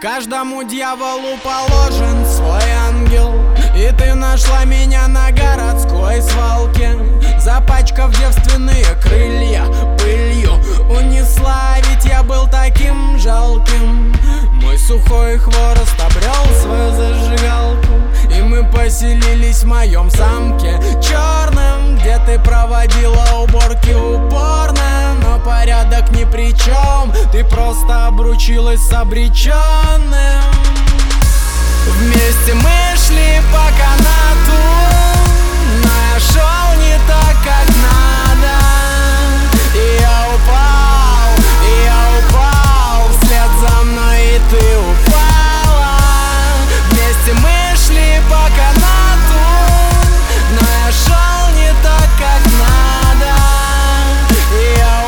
Каждому дьяволу положен свой ангел. И ты нашла меня на городской свалке, запачкав девственные крылья пылью. Унесла, ведь я был таким жалким. Мой сухой хворост обрел свою зажигалку, и мы поселились в моем замке черным, где ты проводила уборки упорно. Но порядок ни при чем, ты просто обручилась с обреченным. Вместе мы шли по канату, но я шел не так, как надо. И я упал вслед за мной, и ты упала. Вместе мы шли по канату, но я шел не так, как надо. И я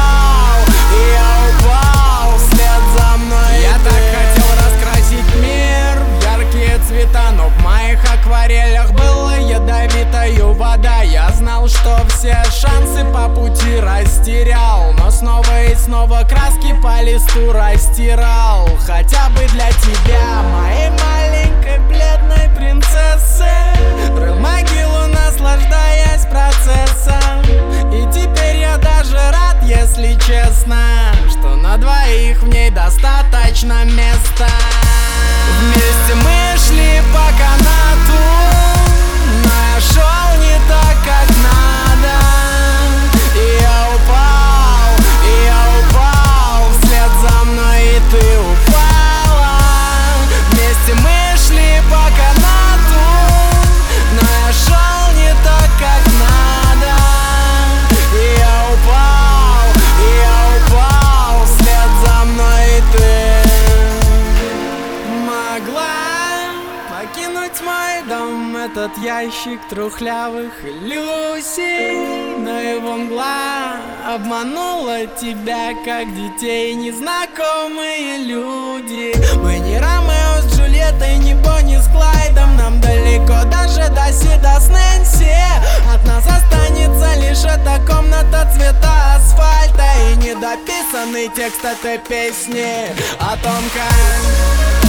упал вслед за мной. Я так хотел раскрасить мир в яркие цвета, но в моих акварелях была ядовитая вода. Я знал, что все шансы по пути растерял, но снова и снова краски по листу растирал. Хотя бы для тебя, моей маленькой бледной принцессы, рыл могилу, наслаждаясь процессом. И теперь я даже рад, если честно, что на двоих в ней достаточно места. Вместе мы шли по канату, но я шел не так, как надо. И я упал вслед за мной, и ты упала. Вместе мы шли по канату, но я шел не так, как надо. И я упал вслед за мной, и ты могла покинуть мой дом, этот ящик трухлявых иллюзий. Но его мгла обманула тебя, как детей незнакомые люди. Мы не Ромео с Джульеттой, не Бонни с Клайдом. Нам далеко даже до Сида с Нэнси. От нас останется лишь эта комната цвета асфальта и недописанный текст этой песни о том, как